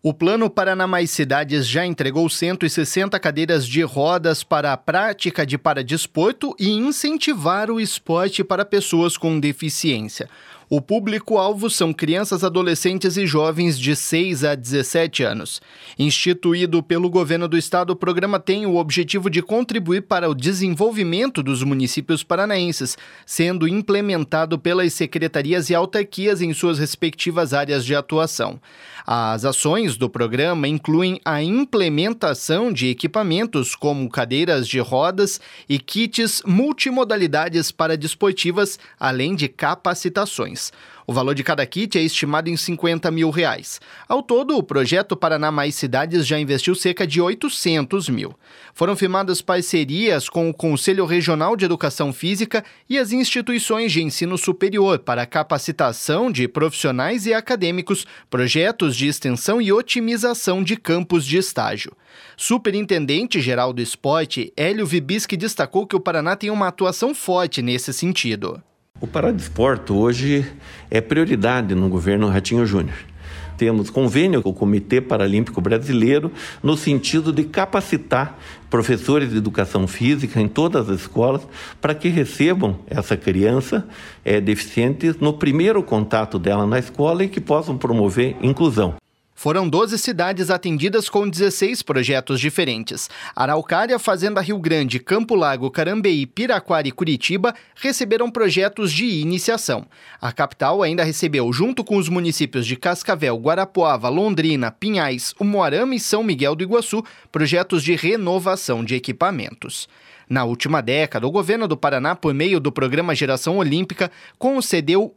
O Plano Paraná Mais Cidades já entregou 160 cadeiras de rodas para a prática de paradesporto e incentivar o esporte para pessoas com deficiência. O público-alvo são crianças, adolescentes e jovens de 6 a 17 anos. Instituído pelo governo do estado, o programa tem o objetivo de contribuir para o desenvolvimento dos municípios paranaenses, sendo implementado pelas secretarias e autarquias em suas respectivas áreas de atuação. As ações do programa incluem a implementação de equipamentos como cadeiras de rodas e kits multimodalidades paradesportivas, além de capacitações. O valor de cada kit é estimado em R$50 mil. Ao todo, o projeto Paraná Mais Cidades já investiu cerca de R$800 mil. Foram firmadas parcerias com o Conselho Regional de Educação Física e as instituições de ensino superior para a capacitação de profissionais e acadêmicos, projetos de extensão e otimização de campos de estágio. Superintendente-geral do esporte, Hélio Vibisky, destacou que o Paraná tem uma atuação forte nesse sentido. O paradesporto hoje é prioridade no governo Ratinho Júnior. Temos convênio com o Comitê Paralímpico Brasileiro no sentido de capacitar professores de educação física em todas as escolas para que recebam essa criança deficiente no primeiro contato dela na escola e que possam promover inclusão. Foram 12 cidades atendidas com 16 projetos diferentes. Araucária, Fazenda Rio Grande, Campo Largo, Carambeí, Piraquara e Curitiba receberam projetos de iniciação. A capital ainda recebeu, junto com os municípios de Cascavel, Guarapuava, Londrina, Pinhais, Umuarama e São Miguel do Iguaçu, projetos de renovação de equipamentos. Na última década, o governo do Paraná, por meio do programa Geração Olímpica, concedeu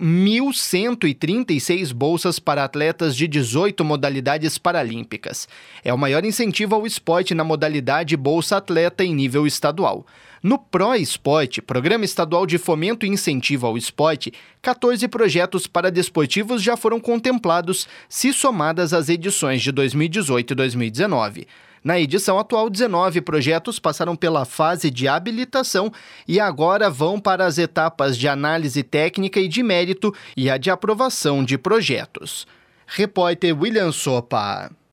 1.136 bolsas para atletas de 18 modalidades paralímpicas. É o maior incentivo ao esporte na modalidade Bolsa Atleta em nível estadual. No Pro-Esporte, Programa Estadual de Fomento e Incentivo ao Esporte, 14 projetos paradesportivos já foram contemplados, se somadas às edições de 2018 e 2019. Na edição atual, 19 projetos passaram pela fase de habilitação e agora vão para as etapas de análise técnica e de mérito e a de aprovação de projetos. Repórter William Sopa.